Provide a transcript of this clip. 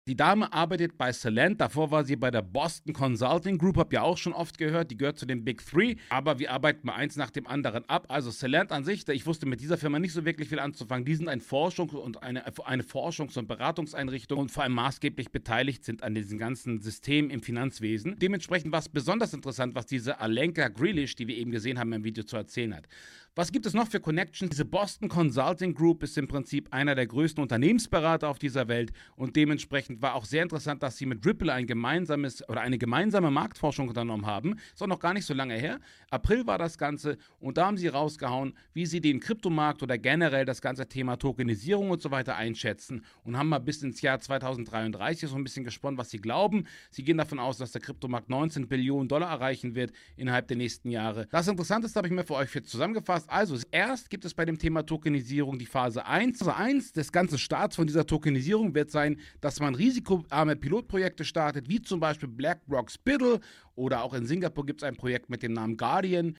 Die Dame arbeitet bei Celent, davor war sie bei der Boston Consulting Group, habt ihr auch schon oft gehört, die gehört zu den Big Three, aber wir arbeiten mal eins nach dem anderen ab. Also Celent an sich, ich wusste mit dieser Firma nicht so wirklich viel anzufangen, die sind eine Forschungs- und Beratungseinrichtung und vor allem maßgeblich beteiligt sind an diesen ganzen Systemen im Finanzwesen. Dementsprechend war es besonders interessant, was diese Alenka Grealish, die wir eben gesehen haben im Video, zu erzählen hat. Was gibt es noch für Connections? Diese Boston Consulting Group ist im Prinzip einer der größten Unternehmensberater auf dieser Welt und dementsprechend war auch sehr interessant, dass sie mit Ripple eine gemeinsame Marktforschung unternommen haben. Ist auch noch gar nicht so lange her. April war das Ganze und da haben sie rausgehauen, wie sie den Kryptomarkt oder generell das ganze Thema Tokenisierung und so weiter einschätzen und haben mal bis ins Jahr 2033 so ein bisschen gesponnen, was sie glauben. Sie gehen davon aus, dass der Kryptomarkt 19 Billionen Dollar erreichen wird innerhalb der nächsten Jahre. Das Interessanteste habe ich mir für euch jetzt zusammengefasst. Also, erst gibt es bei dem Thema Tokenisierung die Phase 1. Phase 1 des ganzen Starts von dieser Tokenisierung wird sein, dass man risikoarme Pilotprojekte startet, wie zum Beispiel BlackRock's Biddle oder auch in Singapur gibt es ein Projekt mit dem Namen Guardian.